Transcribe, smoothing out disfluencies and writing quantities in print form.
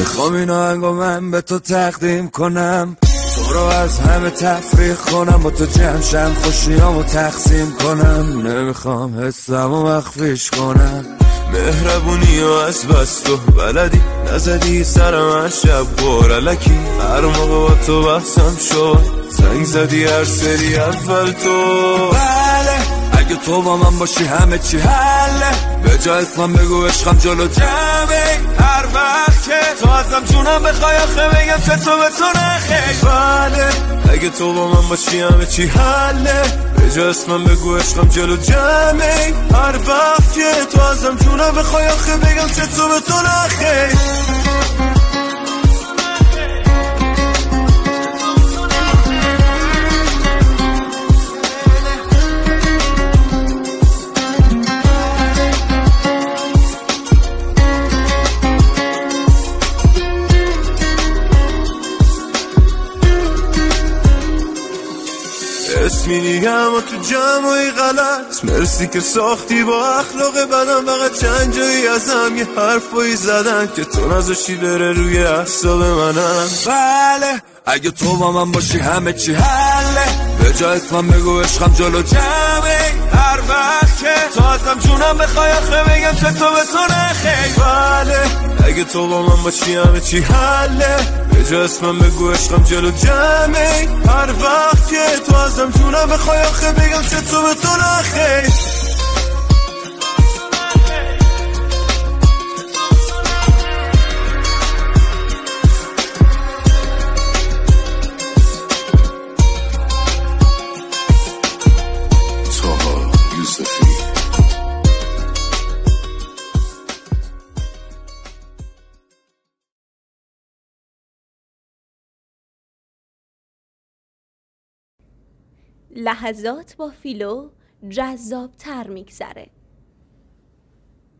میخوام این آهنگو من به تو تقدیم کنم، تو رو از همه تفریق کنم، با تو جمشم خوشیامو تقسیم کنم. نمیخوام حسمو مخفیش کنم، مهربونی و از بس تو بلدی، نزدی سر من شب قرالکی، هر موقع با تو بحثم شد زنگ زدی هر سری اول تو. بله اگه تو با من باشی همه چی حله، به جا اسمم بگو عشقم جلو جمعه، هر وقت که تو ازم جونم بخوای آخه بگم که تو به تو نخی. بله اگه تو با من باشی همه چی حله، به جا اسمم بگو عشقم جلو جمعه، هر وقت که تو ازم جونم بخوای آخه بگم که تو به تو نخی. اسمی دیگم و تو جمعی غلط، مرسی که ساختی با اخلاق بدم، فقط چند جایی ازم یه حرفایی زدن که تو نذاشتی بره روی اعصاب منم. بله اگه تو با من باشی همه چی حله، به جا اسمم بگو عشقم جلو جمعه، هر وقت که تو ازم جونم بخوای آخه بگم که تو به تو نخی. بله اگه تو با من باشی همه چی حله، به جا اسمم بگو عشقم جلو جمعه، هر وقت که تو ازم جونم بخوای آخه بگم که تو به تو نخی. لحظات با فیلو جذاب تر میگذره.